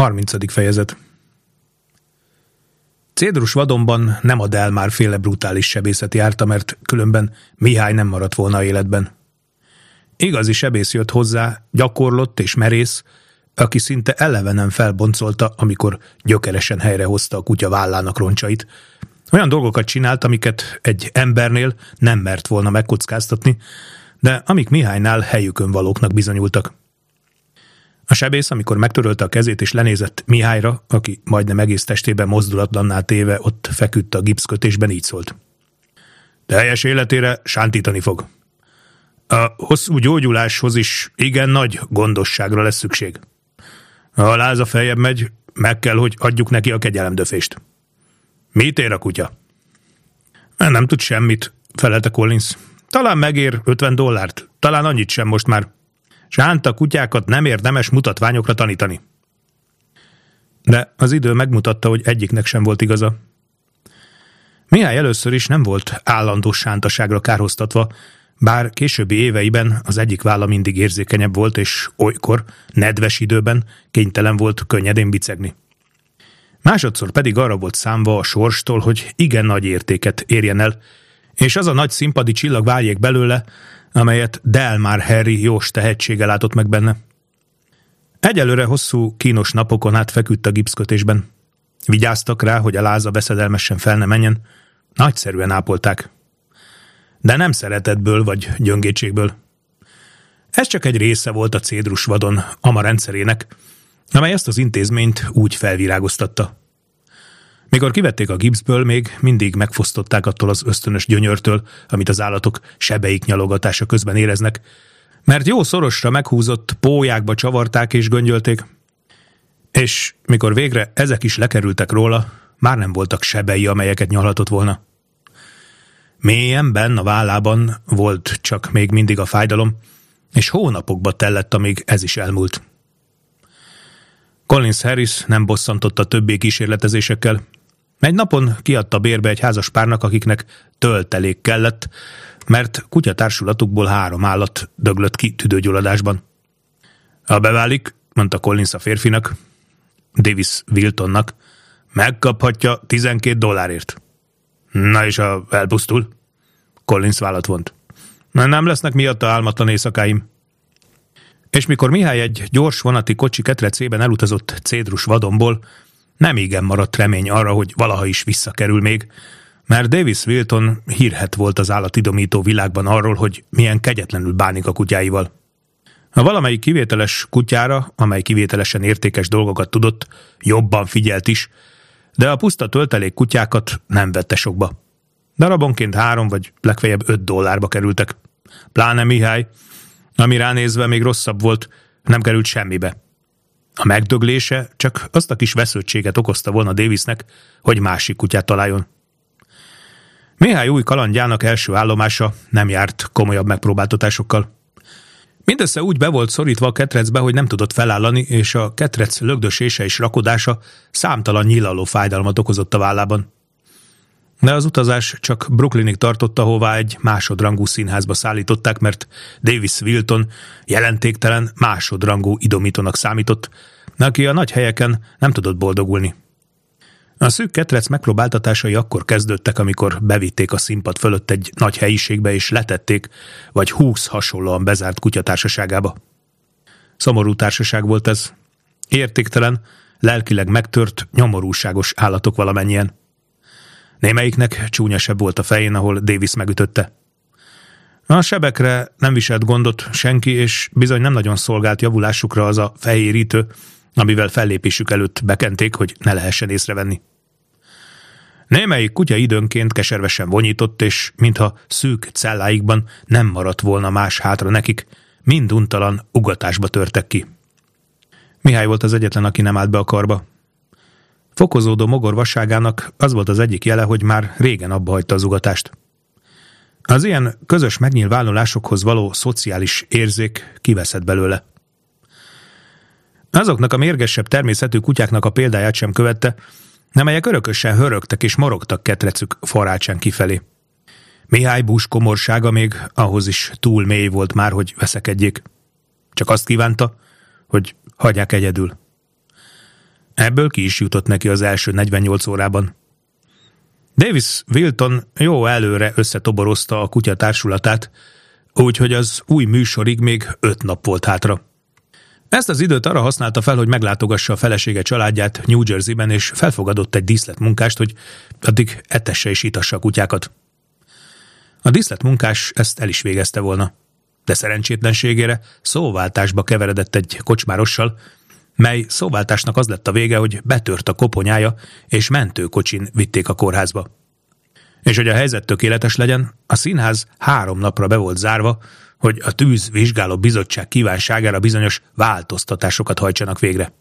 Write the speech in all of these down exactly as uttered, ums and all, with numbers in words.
harmincadik fejezet. Cédrus vadonban nem a Delmár féle brutális sebészet járta, mert különben Mihály nem maradt volna életben. Igazi sebész jött hozzá, gyakorlott és merész, aki szinte elevenen felboncolta, amikor gyökeresen helyrehozta a kutya vállának roncsait. Olyan dolgokat csinált, amiket egy embernél nem mert volna megkockáztatni, de amik Mihálynál helyükön valóknak bizonyultak. A sebész, amikor megtörölte a kezét és lenézett Mihályra, aki majdnem egész testében mozdulatlanná téve ott feküdt a gipszkötésben, így szólt. Teljes életére sántítani fog. A hosszú gyógyuláshoz is igen nagy gondosságra lesz szükség. Ha a láza feljebb megy, meg kell, hogy adjuk neki a kegyelemdöfést. Mit ér a kutya? Nem tud semmit, felelte Collins. Talán megér ötven dollárt, talán annyit sem most már. Sánta kutyákat nem érdemes mutatványokra tanítani. De az idő megmutatta, hogy egyiknek sem volt igaza. Mihály először is nem volt állandó sántaságra kárhoztatva, bár későbbi éveiben az egyik válla mindig érzékenyebb volt, és olykor, nedves időben kénytelen volt könnyedén bicegni. Másodszor pedig arra volt számva a sorstól, hogy igen nagy értéket érjen el, és az a nagy színpadi csillag váljék belőle, amelyet Delmár Harry jós tehetséggel látott meg benne. Egyelőre hosszú, kínos napokon át feküdt a gipszkötésben. Vigyáztak rá, hogy a láza veszedelmesen fel ne menjen, nagyszerűen ápolták. De nem szeretetből vagy gyöngétségből. Ez csak egy része volt a Cédrus vadon ama rendszerének, amely ezt az intézményt úgy felvirágoztatta. Mikor kivették a gipszből, még mindig megfosztották attól az ösztönös gyönyörtől, amit az állatok sebeik nyalogatása közben éreznek, mert jó szorosra meghúzott pólyákba csavarták és göngyölték, és mikor végre ezek is lekerültek róla, már nem voltak sebei, amelyeket nyalhatott volna. Mélyen benn a vállában volt csak még mindig a fájdalom, és hónapokba tellett, amíg ez is elmúlt. Collins Harris nem bosszantotta többé kísérletezésekkel. Egy napon kiadta bérbe egy házas párnak, akiknek töltelék kellett, mert kutyatársulatukból három állat döglött ki tüdőgyulladásban. Ha beválik, mondta Collins a férfinak, Davis Wiltonnak, megkaphatja tizenkét dollárért. Na és ha elpusztul? Collins vállat vont. Nem lesznek miatta álmatlan éjszakáim. És mikor Mihály egy gyors vonati kocsi ketrecében elutazott Cédrus vadonból, nem igen maradt remény arra, hogy valaha is visszakerül még, mert Davis Wilton hírhedt volt az állatidomító világban arról, hogy milyen kegyetlenül bánik a kutyáival. Ha valamelyik kivételes kutyára, amely kivételesen értékes dolgokat tudott, jobban figyelt is, de a puszta töltelék kutyákat nem vette sokba. Darabonként három vagy legfeljebb öt dollárba kerültek. Pláne Mihály, ami ránézve még rosszabb volt, nem került semmibe. A megdöglése csak azt a kis vesződtséget okozta volna Davisnek, hogy másik kutyát találjon. Mihály új kalandjának első állomása nem járt komolyabb megpróbáltatásokkal. Mindössze úgy be volt szorítva a ketrecbe, hogy nem tudott felállani, és a ketrec lögdösése és rakodása számtalan nyílaló fájdalmat okozott a vállában. De az utazás csak Brooklynig tartott, ahová egy másodrangú színházba szállították, mert Davis Wilton jelentéktelen másodrangú idomítónak számított, aki a nagy helyeken nem tudott boldogulni. A szűk ketrec megpróbáltatásai akkor kezdődtek, amikor bevitték a színpad fölött egy nagy helyiségbe és letették, vagy húsz hasonlóan bezárt kutyatársaságába. Szomorú társaság volt ez. Értéktelen, lelkileg megtört, nyomorúságos állatok valamennyien. Némelyiknek csúnyasebb volt a fején, ahol Davis megütötte. A sebekre nem viselt gondot senki, és bizony nem nagyon szolgált javulásukra az a fejérítő, amivel fellépésük előtt bekenték, hogy ne lehessen észrevenni. Némelyik kutya időnként keservesen vonyított, és mintha szűk celláikban nem maradt volna más hátra nekik, mind untalan ugatásba törtek ki. Mihály volt az egyetlen, aki nem állt be a karba. Fokozódó mogor vasságának az volt az egyik jele, hogy már régen abbahagyta az ugatást. Az ilyen közös megnyilvánulásokhoz való szociális érzék kiveszett belőle. Azoknak a mérgesebb természetű kutyáknak a példáját sem követte, amelyek örökösen hörögtek és morogtak ketrecük farácsán kifelé. Mihály bús komorsága még ahhoz is túl mély volt már, hogy veszekedjék. Csak azt kívánta, hogy hagyják egyedül. Ebből ki is jutott neki az első negyvennyolc órában. Davis Wilton jó előre összetoborozta a kutya társulatát, úgyhogy az új műsorig még öt nap volt hátra. Ezt az időt arra használta fel, hogy meglátogassa a felesége családját New Jerseyben, és felfogadott egy díszletmunkást, hogy addig etesse és itassa a kutyákat. A díszletmunkás ezt el is végezte volna, de szerencsétlenségére szóváltásba keveredett egy kocsmárossal, mely szóváltásnak az lett a vége, hogy betört a koponyája, és mentőkocsin vitték a kórházba. És hogy a helyzet tökéletes legyen, a színház három napra be volt zárva, hogy a tűzvizsgáló bizottság kívánságára bizonyos változtatásokat hajtsanak végre.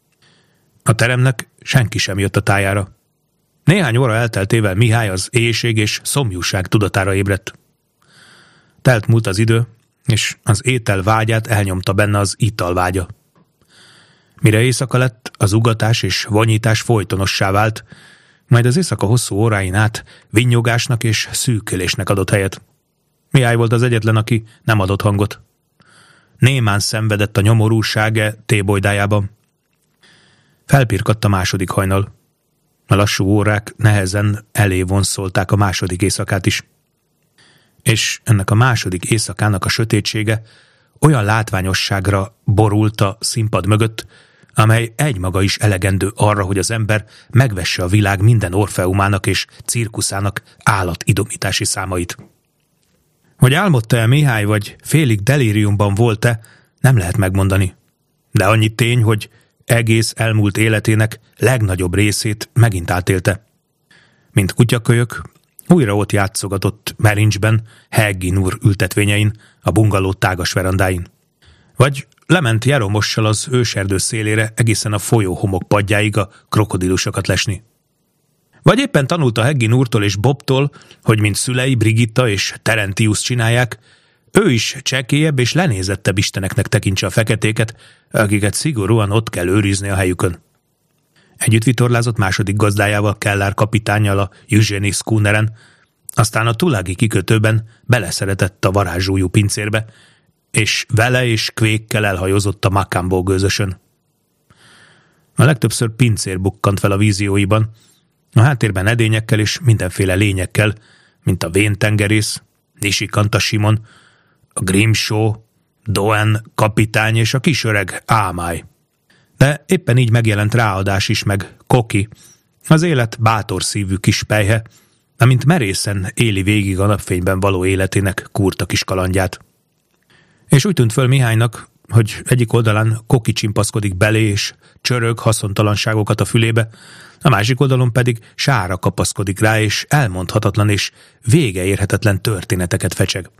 A teremnek senki sem jött a tájára. Néhány óra elteltével Mihály az éhség és szomjúság tudatára ébredt. Telt múlt az idő, és az étel vágyát elnyomta benne az ital vágya. Mire éjszaka lett, az ugatás és vonyítás folytonossá vált, majd az éjszaka hosszú óráin át vinnyogásnak és szűkölésnek adott helyet. Mihály volt az egyetlen, aki nem adott hangot. Némán szenvedett a nyomorúsága tébolydájában. Felpirkadt a második hajnal. A lassú órák nehezen elé vonszolták a második éjszakát is. És ennek a második éjszakának a sötétsége olyan látványosságra borult a színpad mögött, amely egymaga is elegendő arra, hogy az ember megvesse a világ minden orfeumának és cirkuszának állatidomítási számait. Hogy álmodta-e Mihály, vagy félig delíriumban volt-e, nem lehet megmondani. De annyi tény, hogy egész elmúlt életének legnagyobb részét megint átélte. Mint kutyakölyök, újra ott játszogatott Merincsben, Haggin úr ültetvényein, a bungaló tágas verandáin. Vagy lement Jeromossal az őserdő szélére egészen a folyó homokpadjáig a krokodilusokat lesni. Vagy éppen tanulta Haggin úrtól és Bobtól, hogy mint szülei Brigitta és Terentius csinálják, ő is csekélyebb és lenézettebb isteneknek tekintse a feketéket, akiket szigorúan ott kell őrizni a helyükön. Együtt vitorlázott második gazdájával, Keller kapitánnyal a Eugenie schooneren, aztán a Tulagi kikötőben beleszeretett a varázsúlyú pincérbe, és vele és Quake-kel elhajózott a Macambo gőzösön. A legtöbbször pincér bukkant fel a vízióiban, a háttérben edényekkel és mindenféle lényekkel, mint a véntengerész, Nishikanta Simon, a Grimshaw, Doen kapitány és a kisöreg Ámály. De éppen így megjelent ráadás is meg Koki, az élet bátor szívű kis pelyhe, amint merészen éli végig a napfényben való életének kurta kis kalandját. És úgy tűnt föl Mihálynak, hogy egyik oldalán Koki csimpaszkodik belé és csörög haszontalanságokat a fülébe, a másik oldalon pedig Sára kapaszkodik rá, és elmondhatatlan és vége érhetetlen történeteket fecseg.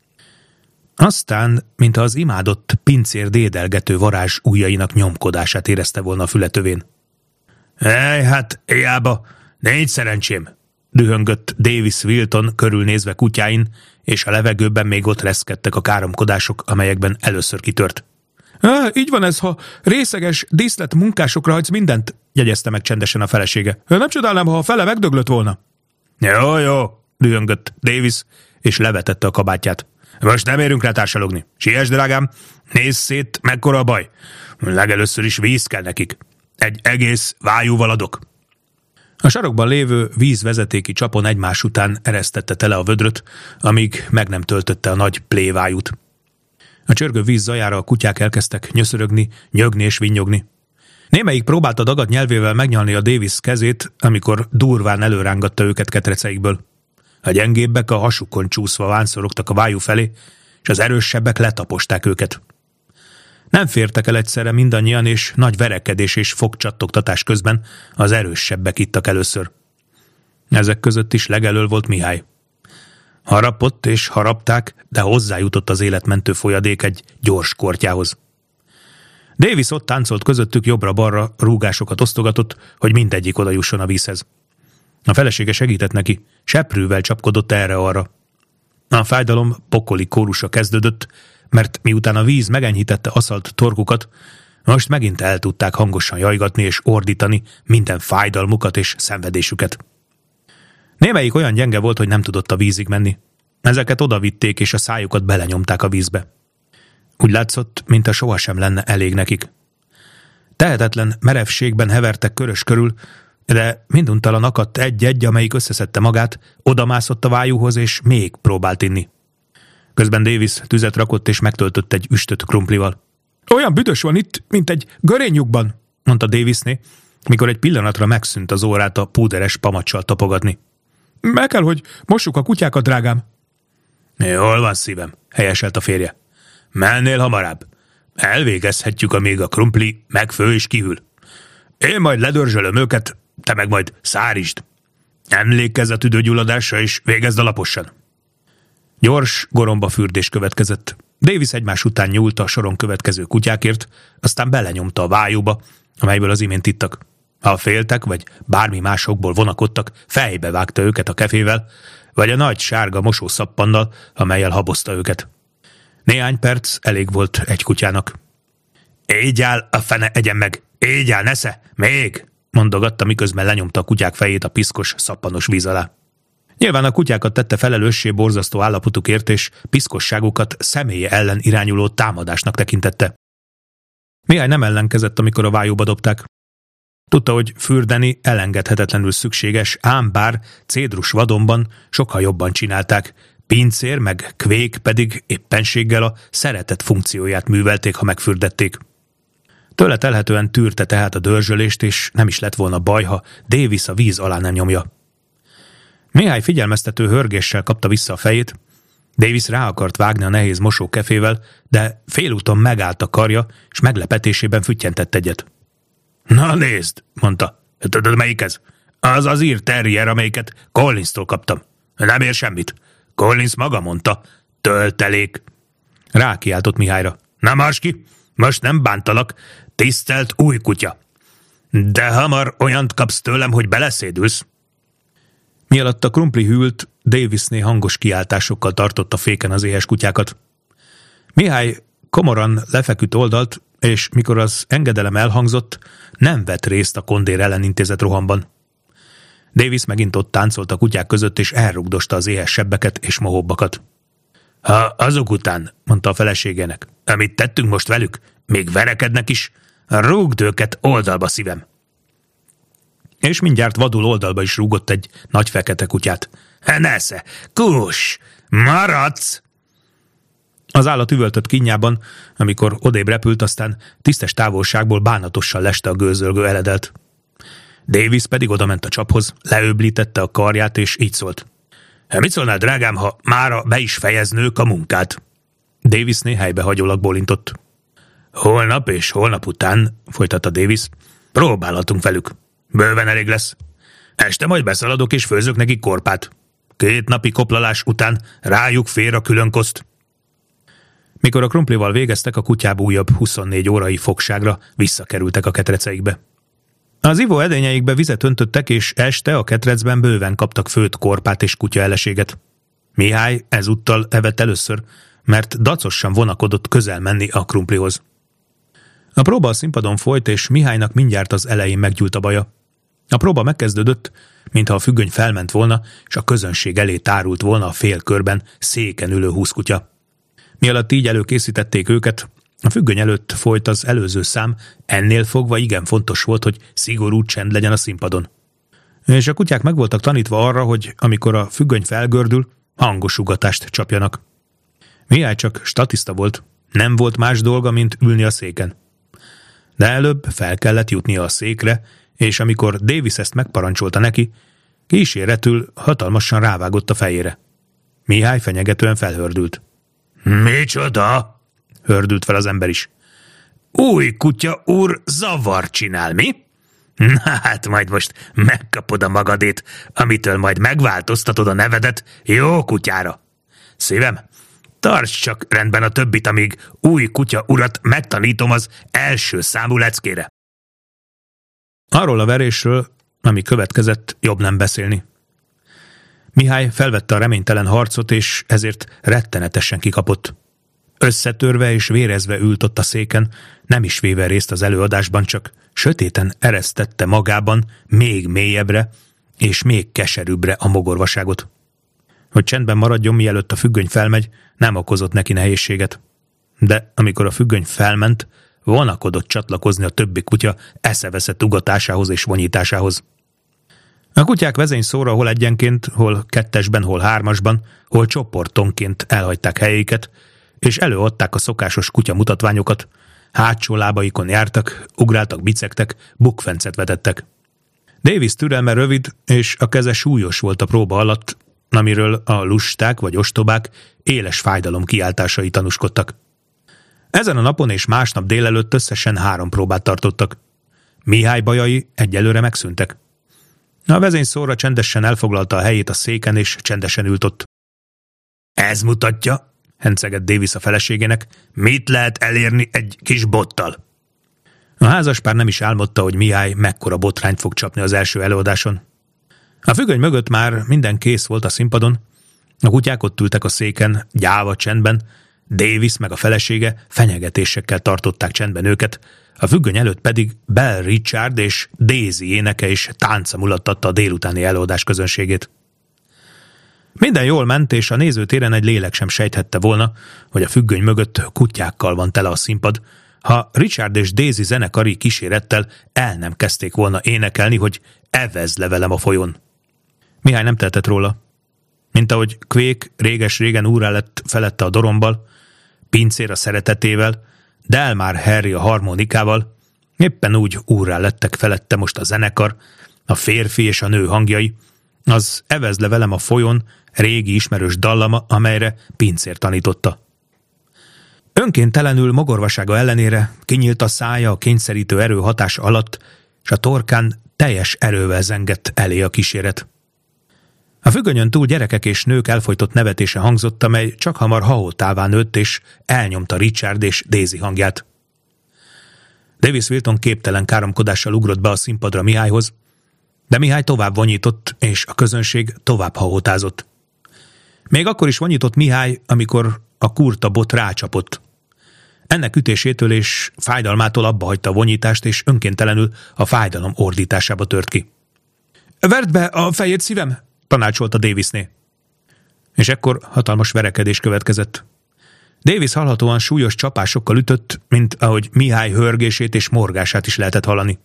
Aztán, mintha az imádott pincér dédelgető varázs ujjainak nyomkodását érezte volna a fületövén. Ej, hát éjába, négy szerencsém, dühöngött Davis Wilton körülnézve kutyáin, és a levegőben még ott reszkedtek a káromkodások, amelyekben először kitört. Á, így van ez, ha részeges díszlet munkásokra hagysz mindent, jegyezte meg csendesen a felesége. Nem csodálnám, ha a fele megdöglött volna. Jó, jó, dühöngött Davis, és levetette a kabátját. Most nem érünk rá társalogni. Siess, drágám, nézz szét, mekkora a baj. Legelőször is víz kell nekik. Egy egész vájúval adok. A sarokban lévő vízvezetéki csapon egymás után eresztette tele a vödröt, amíg meg nem töltötte a nagy plévájút. A csörgő víz zajára a kutyák elkezdtek nyöszörögni, nyögni és vinnyogni. Némelyik próbálta dagat nyelvével megnyalni a Davis kezét, amikor durván előrángatta őket ketreceikből. A gyengébbek a hasukon csúszva vánszorogtak a vájú felé, és az erősebbek letaposták őket. Nem fértek el egyszerre mindannyian, és nagy verekedés és fogcsattogtatás közben az erősebbek ittak először. Ezek között is legelől volt Mihály. Harapott és harapták, de hozzájutott az életmentő folyadék egy gyors kortyához. Davis ott táncolt közöttük, jobbra-balra rúgásokat osztogatott, hogy mindegyik oda jusson a vízhez. A felesége segített neki, seprűvel csapkodott erre-arra. A fájdalom pokoli kórusa kezdődött, mert miután a víz megenyhítette aszalt torkukat, most megint el tudták hangosan jajgatni és ordítani minden fájdalmukat és szenvedésüket. Némelyik olyan gyenge volt, hogy nem tudott a vízig menni. Ezeket odavitték, és a szájukat belenyomták a vízbe. Úgy látszott, mintha sohasem lenne elég nekik. Tehetetlen merevségben hevertek körös körül, de minduntalan akadt egy-egy, amelyik összeszedte magát, odamászott a vájúhoz, és még próbált inni. Közben Davis tüzet rakott, és megtöltött egy üstöt krumplival. Olyan büdös van itt, mint egy görénylyukban, mondta Davisné, mikor egy pillanatra megszűnt az órát a púderes pamacsal tapogatni. Meg kell, hogy mossuk a kutyákat, drágám. Jól van, szívem, helyeselt a férje. Mennél hamarabb. Elvégezhetjük, amíg a krumpli megfő és kihűl. Én majd ledörzsölöm őket, te meg majd szárítsd. Emlékezz a tüdőgyulladásra, és végezd alaposan. Gyors goromba fürdés következett. Davis egymás után nyúlt a soron következő kutyákért, aztán belenyomta a vájúba, amelyből az imént ittak. Ha féltek, vagy bármi másokból vonakodtak, fejbe vágta őket a kefével, vagy a nagy sárga mosószappannal, amellyel habozta őket. Néhány perc elég volt egy kutyának. Így áll, a fene egyen meg! Így áll, nesze! Még! Mondogatta, miközben lenyomta a kutyák fejét a piszkos, szappanos víz alá. Nyilván a kutyákat tette felelőssé borzasztó állapotukért, és piszkosságukat személye ellen irányuló támadásnak tekintette. Mihály nem ellenkezett, amikor a vájúba dobták. Tudta, hogy fürdeni elengedhetetlenül szükséges, ám bár cédrus vadonban sokkal jobban csinálták, pincér meg kvék pedig éppenséggel a szeretet funkcióját művelték, ha megfürdették. Tőle telhetően tűrte tehát a dörzsölést, és nem is lett volna baj, ha Davis a víz alá nem nyomja. Mihály figyelmeztető hörgéssel kapta vissza a fejét. Davis rá akart vágni a nehéz mosókefével, de félúton megállt a karja, és meglepetésében füttyentett egyet. Na nézd, mondta. Tudod, melyik ez? Az az ír terrier, amelyiket Collinstól kaptam. Nem ér semmit. Collins maga mondta. Töltelék. Rákiáltott Mihályra. Na mars ki, most nem bántalak. Tisztelt új kutya. De hamar olyant kapsz tőlem, hogy beleszédülsz. Mielőtt a krumpli hűlt, Davisné hangos kiáltásokkal tartotta féken az éhes kutyákat. Mihály komoran lefeküdt oldalt, és mikor az engedelem elhangzott, nem vett részt a kondér ellen intézett rohamban. Davis megint ott táncolt a kutyák között, és elrugdosta az éhes sebbeket és mohóbbakat. Ha azok után, mondta a feleségének, amit tettünk most velük, még verekednek is, rúgd őket oldalba, szívem. És mindjárt vadul oldalba is rúgott egy nagy fekete kutyát. Nesze, kus, maradsz! Az állat üvöltött kínjában, amikor odébb repült, aztán tisztes távolságból bánatosan leste a gőzölgő eledelt. Davis pedig odament a csaphoz, leöblítette a karját, és így szólt. Mit szólnál, drágám, ha mára be is fejeznők a munkát? Davisné helybe hagyólag bólintott. Holnap és holnap után, folytatta Davis, próbálhatunk velük. Bőven elég lesz. Este majd beszaladok és főzök neki korpát. Két napi koplalás után rájuk fér a különkoszt. Mikor a krumplival végeztek, a kutyáb újabb huszonnégy órai fogságra visszakerültek a ketreceikbe. Az ivó edényeikbe vizet öntöttek, és este a ketrecben bőven kaptak főtt korpát és kutyaeleséget. Mihály ezúttal evett először, mert dacosan vonakodott közel menni a krumplihoz. A próba a színpadon folyt, és Mihálynak mindjárt az elején meggyűlt a baja. A próba megkezdődött, mintha a függöny felment volna, és a közönség elé tárult volna a félkörben széken ülő húsz kutya. Mielőtt így előkészítették őket, a függöny előtt folyt az előző szám, ennél fogva igen fontos volt, hogy szigorú csend legyen a színpadon. És a kutyák meg voltak tanítva arra, hogy amikor a függöny felgördül, hangos ugatást csapjanak. Mihály csak statiszta volt, nem volt más dolga, mint ülni a széken. De előbb fel kellett jutnia a székre, és amikor Davis ezt megparancsolta neki, kíséretül hatalmasan rávágott a fejére. Mihály fenyegetően felhördült. Micsoda? Hördült fel az ember is. Új kutya úr zavar csinál, mi? Na hát majd most megkapod a magadét, amitől majd megváltoztatod a nevedet jó kutyára. Szívem, tarts csak rendben a többit, amíg új kutya urat megtanítom az első számú leckére. Arról a verésről, ami következett, jobb nem beszélni. Mihály felvette a reménytelen harcot, és ezért rettenetesen kikapott. Összetörve és vérezve ült ott a széken, nem is véve részt az előadásban, csak sötéten eresztette magában még mélyebbre és még keserűbbre a mogorvaságot. Hogy csendben maradjon, mielőtt a függöny felmegy, nem okozott neki nehézséget. De amikor a függöny felment, vonakodott csatlakozni a többi kutya eszeveszett ugatásához és vonyításához. A kutyák vezényszóra hol egyenként, hol kettesben, hol hármasban, hol csoportonként elhagyták helyeiket, és előadták a szokásos kutya mutatványokat, hátsó lábaikon jártak, ugráltak, bicegtek, bukfencet vetettek. Davis türelme rövid, és a keze súlyos volt a próba alatt, amiről a lusták vagy ostobák éles fájdalom kiáltásai tanúskodtak. Ezen a napon és másnap délelőtt összesen három próbát tartottak. Mihály bajai egyelőre megszűntek. A vezényszóra csendesen elfoglalta a helyét a széken, és csendesen ült ott. Ez mutatja, hencegett Davis a feleségének, mit lehet elérni egy kis bottal. A házaspár nem is álmodta, hogy Mihály mekkora botrányt fog csapni az első előadáson. A függöny mögött már minden kész volt a színpadon, a kutyák ott ültek a széken, gyáva csendben, Davis meg a felesége fenyegetésekkel tartották csendben őket, a függöny előtt pedig Bell Richard és Daisy éneke és tánca mulattatta a délutáni előadás közönségét. Minden jól ment, és a nézőtéren egy lélek sem sejthette volna, hogy a függöny mögött kutyákkal van tele a színpad, ha Richard és Daisy zenekari kísérettel el nem kezdték volna énekelni, hogy evezd le velem a folyón. Mihály nem tehetett róla. Mint ahogy Quake réges-régen úrrá lett felette a dorombal, Pincér a szeretetével, Delmar Harry a harmonikával, éppen úgy úrrá lettek felette most a zenekar, a férfi és a nő hangjai, az evezd le velem a folyón régi ismerős dallama, amelyre Pincér tanította. Önkéntelenül mogorvasága ellenére kinyílt a szája a kényszerítő erő hatása alatt, és a torkán teljes erővel zengett elé a kíséret. A függönyön túl gyerekek és nők elfojtott nevetése hangzott, amely csak hamar hahótává nőtt, és elnyomta Richard és Daisy hangját. Davis Wilton képtelen káromkodással ugrott be a színpadra Mihályhoz, de Mihály tovább vonyított, és a közönség tovább hahótázott. Még akkor is vonyított Mihály, amikor a kurta bot rácsapott. Ennek ütésétől és fájdalmától abba hagyta a vonyítást, és önkéntelenül a fájdalom ordításába tört ki. Verd be a fejét, szívem! Tanácsolta Davisné. És ekkor hatalmas verekedés következett. Davis hallhatóan súlyos csapásokkal ütött, mint ahogy Mihály hörgését és morgását is lehetett hallani.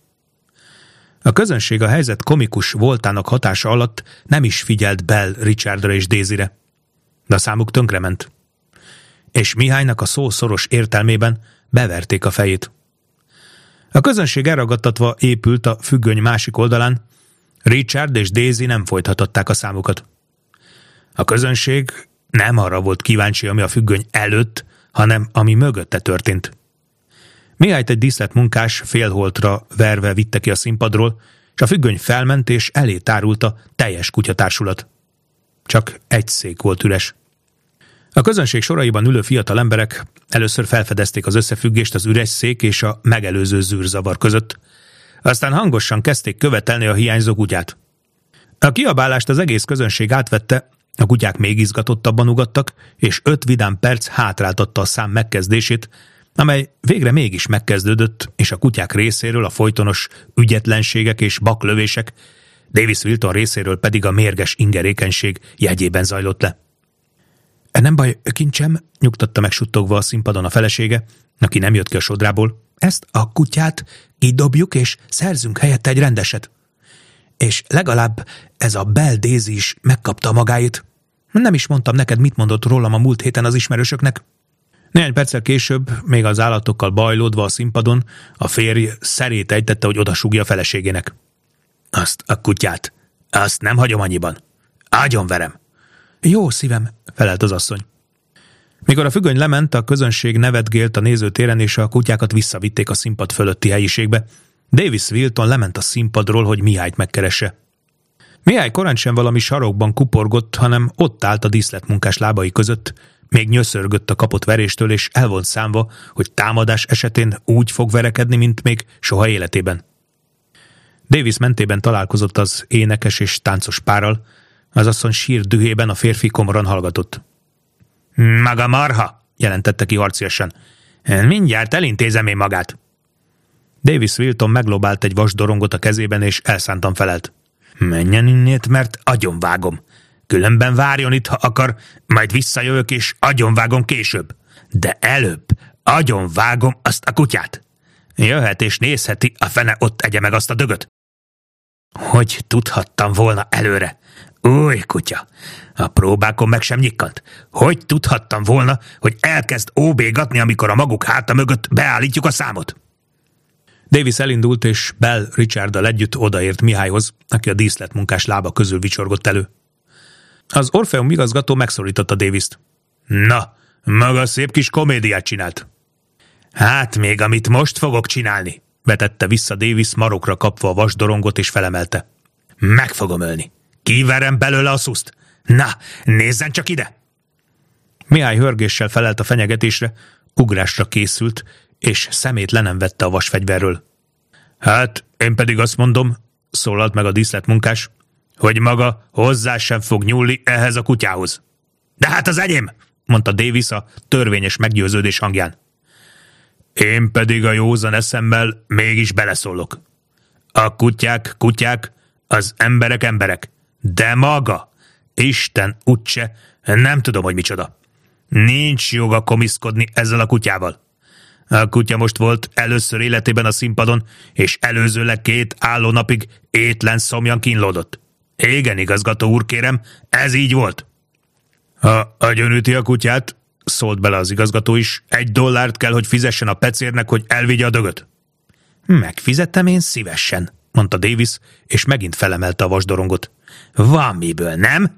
A közönség a helyzet komikus voltának hatása alatt nem is figyelt Bell Richardra és Daisyre, de a számuk tönkrement. És Mihálynak a szó szoros értelmében beverték a fejét. A közönség elragadtatva épült a függöny másik oldalán, Richard és Daisy nem folytathatták a számukat. A közönség nem arra volt kíváncsi, ami a függöny előtt, hanem ami mögötte történt. Mihályt egy díszletmunkás félholtra verve vitte ki a színpadról, és a függöny felment és elé tárult a teljes kutyatársulat. Csak egy szék volt üres. A közönség soraiban ülő fiatal emberek először felfedezték az összefüggést az üres szék és a megelőző zűrzavar között, aztán hangosan kezdték követelni a hiányzó kutyát. A kiabálást az egész közönség átvette, a kutyák még izgatottabban ugattak, és öt vidám perc hátráltatta a szám megkezdését, amely végre mégis megkezdődött, és a kutyák részéről a folytonos ügyetlenségek és baklövések, Davis Wilton részéről pedig a mérges ingerékenység jegyében zajlott le. Nem baj, kincsem, nyugtatta meg suttogva a színpadon a felesége, aki nem jött ki a sodrából. Ezt a kutyát kidobjuk, és szerzünk helyette egy rendeset. És legalább ez a Bell Daisy is megkapta magáit. Nem is mondtam neked, mit mondott rólam a múlt héten az ismerősöknek. Néhány perccel később, még az állatokkal bajlódva a színpadon, a férj szerét ejtette, hogy odasúgja a feleségének. Azt a kutyát, azt nem hagyom annyiban. Agyonverem. Jó szívem, felelt az asszony. Mikor a függöny lement, a közönség nevetgélt a nézőtéren, és a kutyákat visszavitték a színpad fölötti helyiségbe. Davis Wilton lement a színpadról, hogy Mihályt megkeresse. Mihály korán sem valami sarokban kuporgott, hanem ott állt a díszletmunkás lábai között, még nyöszörgött a kapott veréstől, és el volt számva, hogy támadás esetén úgy fog verekedni, mint még soha életében. Davis mentében találkozott az énekes és táncos párral, az asszony sír dühében a férfi komoran hallgatott. Maga marha, jelentette ki harciasan. Mindjárt elintézem én magát. Davis Wilton meglobált egy vasdorongot a kezében, és elszántan felelt. Menjen innét, mert agyonvágom. Különben várjon itt, ha akar, majd visszajövök, és agyonvágom később. De előbb agyonvágom azt a kutyát. Jöhet és nézheti, a fene ott egye meg azt a dögöt. Hogy tudhattam volna előre? Új kutya, a próbákon meg sem nyikkant. Hogy tudhattam volna, hogy elkezd óbégatni, amikor a maguk háta mögött beállítjuk a számot? Davis elindult, és Bell Richarddal együtt odaért Mihályhoz, aki a díszletmunkás lába közül vicsorgott elő. Az Orfeum igazgató megszólította Davist. Na, maga szép kis komédiát csinált. Hát még amit most fogok csinálni, vetette vissza Davis marokra kapva a vasdorongot és felemelte. Meg fogom ölni. Kiverem belőle a szuszt. Na, nézzen csak ide! Mihály hörgéssel felelt a fenyegetésre, ugrásra készült, és szemét le nem vette a vasfegyverről. Hát, én pedig azt mondom, szólalt meg a díszletmunkás, hogy maga hozzá sem fog nyúlni ehhez a kutyához. De hát az enyém, mondta Davis a törvényes meggyőződés hangján. Én pedig a józan eszemmel mégis beleszólok. A kutyák kutyák, az emberek emberek, de maga, Isten úgyse, nem tudom, hogy micsoda. Nincs joga komiszkodni ezzel a kutyával. A kutya most volt először életében a színpadon, és előzőleg két álló napig étlen szomjan kínlódott. Igen, igazgató úr, kérem, ez így volt. Ha agyonüti a kutyát, szólt bele az igazgató is, egy dollárt kell, hogy fizessen a pecérnek, hogy elvigye a dögöt. Megfizettem én szívesen, mondta Davis, és megint felemelte a vasdorongot. Van miből, nem?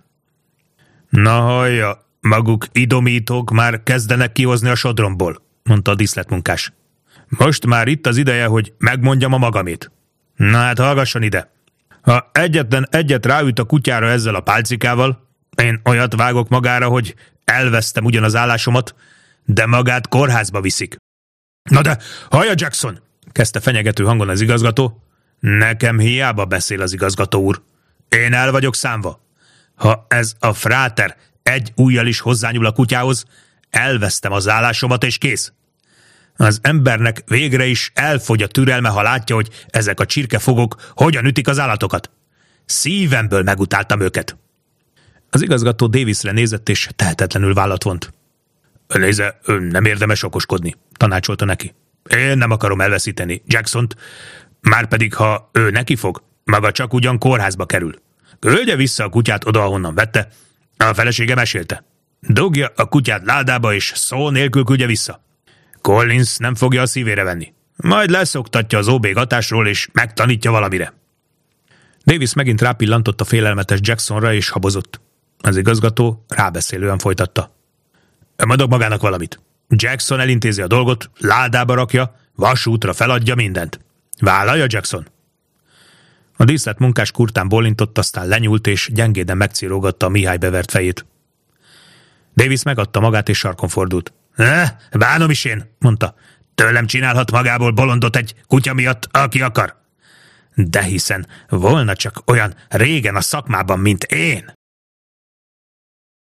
Na hallja, maguk idomítók már kezdenek kihozni a sodromból, mondta a díszletmunkás. Most már itt az ideje, hogy megmondjam a magamét. Na hát hallgasson ide. Ha egyetlen egyet ráüt a kutyára ezzel a pálcikával, én olyat vágok magára, hogy elvesztem ugyan az állásomat, de magát kórházba viszik. Na de, hallja Jackson, kezdte fenyegető hangon az igazgató. Nekem hiába beszél az igazgató úr. Én el vagyok számva. Ha ez a fráter egy ujjal is hozzányúl a kutyához, elvesztem az állásomat, és kész. Az embernek végre is elfogy a türelme, ha látja, hogy ezek a csirkefogok hogyan ütik az állatokat. Szívemből megutáltam őket. Az igazgató Davisre nézett, és tehetetlenül vállat vont. Nézze, nem érdemes okoskodni, tanácsolta neki. Én nem akarom elveszíteni Jacksont, márpedig ha ő neki fog, maga csak ugyan kórházba kerül. Küldje vissza a kutyát oda, ahonnan vette. A felesége mesélte. Dugja a kutyát ládába, és szó nélkül küldje vissza. Collins nem fogja a szívére venni. Majd leszoktatja az óbégatásról, és megtanítja valamire. Davis megint rápillantott a félelmetes Jacksonra, és habozott. Az igazgató rábeszélően folytatta. Mondok magának valamit. Jackson elintézi a dolgot, ládába rakja, vasútra feladja mindent. Vállalja, Jackson? A díszletmunkás kurtán bólintott, aztán lenyúlt, és gyengéden megcírógatta a Mihály bevert fejét. Davis megadta magát, és sarkon fordult. Eh, bánom is én, mondta. Tőlem csinálhat magából bolondot egy kutya miatt, aki akar. De hiszen volna csak olyan régen a szakmában, mint én.